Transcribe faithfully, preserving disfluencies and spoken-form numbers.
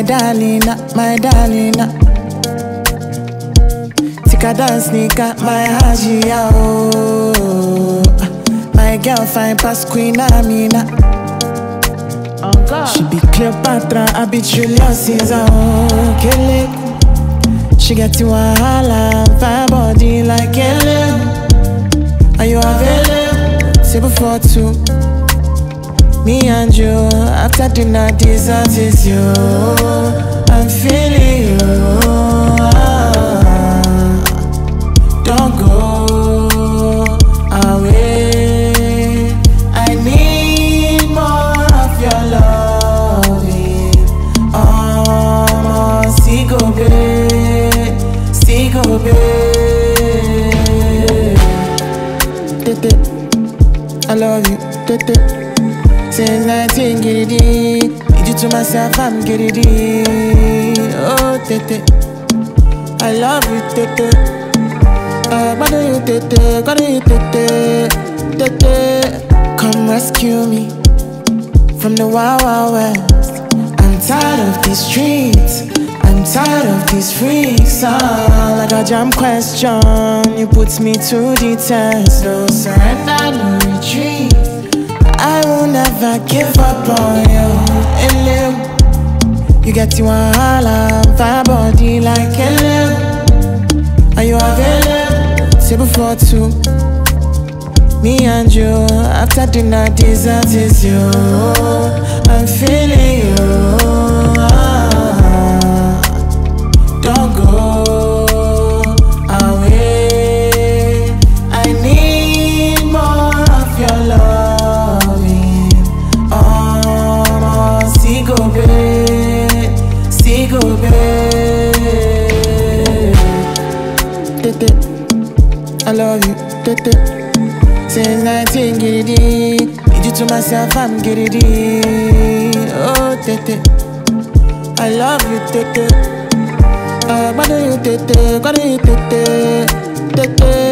darling, my darling. Tika dance nika, my hajia, oh. My girl fine past Queen Amina. Oh God. She be Cleopatra, I be Julius Caesar, oh. Keleku. She get you a holla, fine body like Keleku. Are you available? Say before two. Me and you, after dinner, dessert is you. I'm feeling you. Don't go away. I need more of your loving. Oh, see go babe, see go babe. Tete, I love you, Tete. Since nineteen, get it in. Need you to myself, I'm get it in. Oh, Tete, I love you, Tete. Uh, why do you, Tete? Why do you, Tete? Tete, come rescue me from the wild, wild west. I'm tired of these streets. I'm tired of these freaks. Oh, like a jam question, you put me to the test. No surrender, no retreat. I will never give up on you. You get you a holla, fire body like Keleku. Are you available? Say before two. Me and you, after dinner, dessert is you. I'm feeling you. Don't go away. I need more of your love. Go babe, see go babe. Tete, I love you, Tete. Since nineteen, get it in. Need you to myself, I'm get it in. Oh, Tete, I love you, Tete. Uh, why do you, Tete? Why do you, Tete? Tete.